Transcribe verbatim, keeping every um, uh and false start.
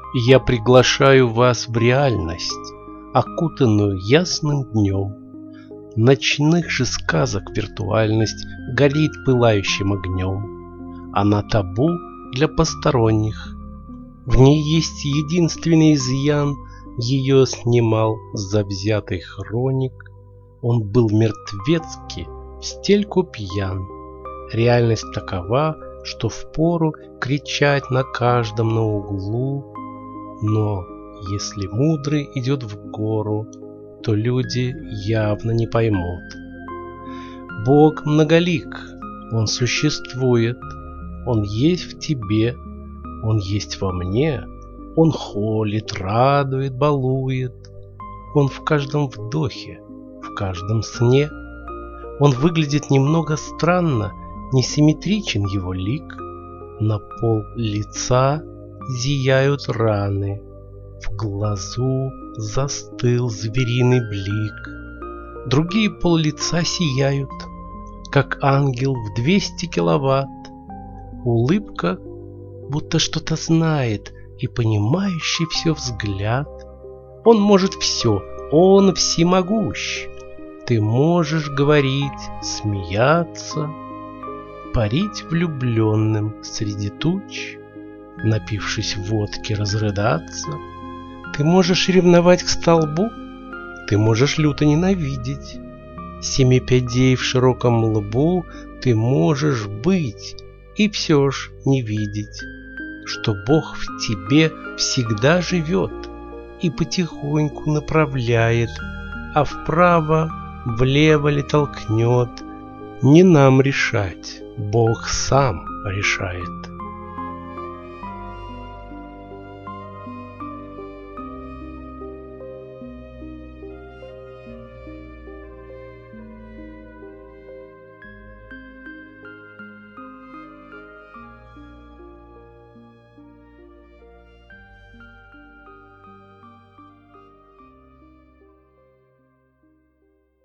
Я приглашаю вас в реальность, окутанную ясным днем. Ночных же сказок виртуальность горит пылающим огнем. Она табу для посторонних. В ней есть единственный изъян. Ее снимал завзятый хроник. Он был мертвецки в стельку пьян. Реальность такова, что впору кричать на каждом на углу. Но если мудрый идет в гору, то люди явно не поймут. Бог многолик, Он существует, Он есть в тебе, Он есть во мне, Он холит, радует, балует. Он в каждом вдохе, в каждом сне. Он выглядит немного странно, несимметричен его лик. На пол лица зияют раны, в глазу застыл звериный блик. Другие пол лица сияют, как ангел в двести киловатт. Улыбка будто что-то знает и понимающий все взгляд. Он может все, он всемогущ. Ты можешь говорить, смеяться, парить влюбленным среди туч, напившись водки, разрыдаться. Ты можешь ревновать к столбу, ты можешь люто ненавидеть. Семи пядей в широком лбу ты можешь быть и все ж не видеть, что Бог в тебе всегда живет и потихоньку направляет, а вправо, влево ли толкнет, не нам решать, Бог сам решает.